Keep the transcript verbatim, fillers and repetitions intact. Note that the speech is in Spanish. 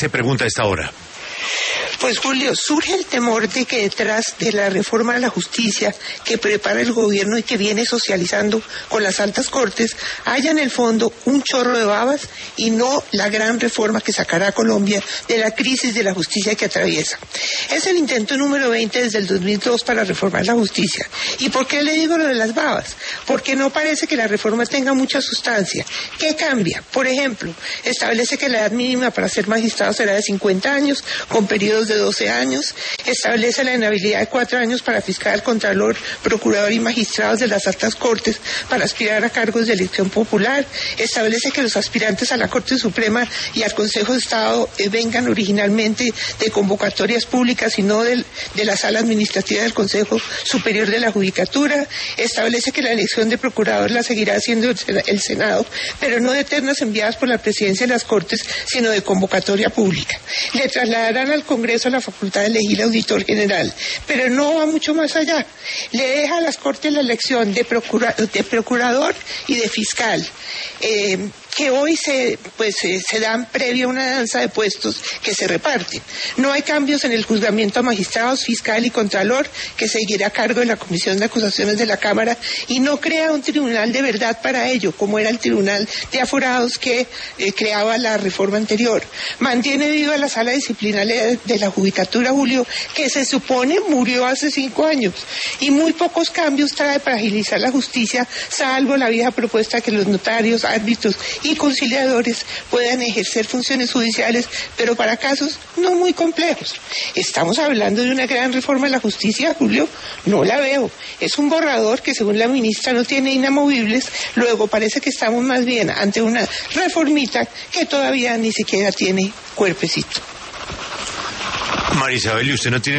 Se pregunta a esta hora. Pues Julio, surge el temor de que detrás de la reforma de la justicia que prepara el gobierno y que viene socializando con las altas cortes, haya en el fondo un chorro de babas y no la gran reforma que sacará a Colombia de la crisis de la justicia que atraviesa. Es el intento número veinte desde el dos mil dos para reformar la justicia. ¿Y por qué le digo lo de las babas? Porque no parece que la reforma tenga mucha sustancia. ¿Qué cambia? Por ejemplo, establece que la edad mínima para ser magistrado será de cincuenta años, con periodos de doce años, establece la inhabilidad de cuatro años para fiscal, contralor, procurador y magistrados de las altas cortes para aspirar a cargos de elección popular, establece que los aspirantes a la Corte Suprema y al Consejo de Estado eh, vengan originalmente de convocatorias públicas y no del, de la sala administrativa del Consejo Superior de la Judicatura, establece que la elección de procurador la seguirá haciendo el Senado, pero no de ternas enviadas por la presidencia de las Cortes, sino de convocatoria pública. Le trasladarán al Congreso la facultad de elegir auditor general, pero no va mucho más allá. Le deja a las Cortes la elección de, procura, de procurador y de fiscal, eh, que hoy se pues eh, se dan previo a una danza de puestos que se reparten. No hay cambios en el juzgamiento a magistrados, fiscal y contralor, que seguirá a cargo de la Comisión de Acusaciones de la Cámara, y no crea un tribunal de verdad para ello, como era el Tribunal de Aforados que eh, creaba la reforma anterior. Mantiene viva la Sala Disciplinaria de la Judicatura, Julio, que se supone murió hace cinco años, y muy pocos cambios trae para agilizar la justicia, salvo la vieja propuesta que los notarios, árbitros y conciliadores puedan ejercer funciones judiciales, pero para casos no muy complejos. ¿Estamos hablando de una gran reforma de la justicia, Julio? No la veo. Es un borrador que, según la ministra, no tiene inamovibles. Luego parece que estamos más bien ante una reformita que todavía ni siquiera tiene cuerpecito. María Isabel, ¿y usted no tiene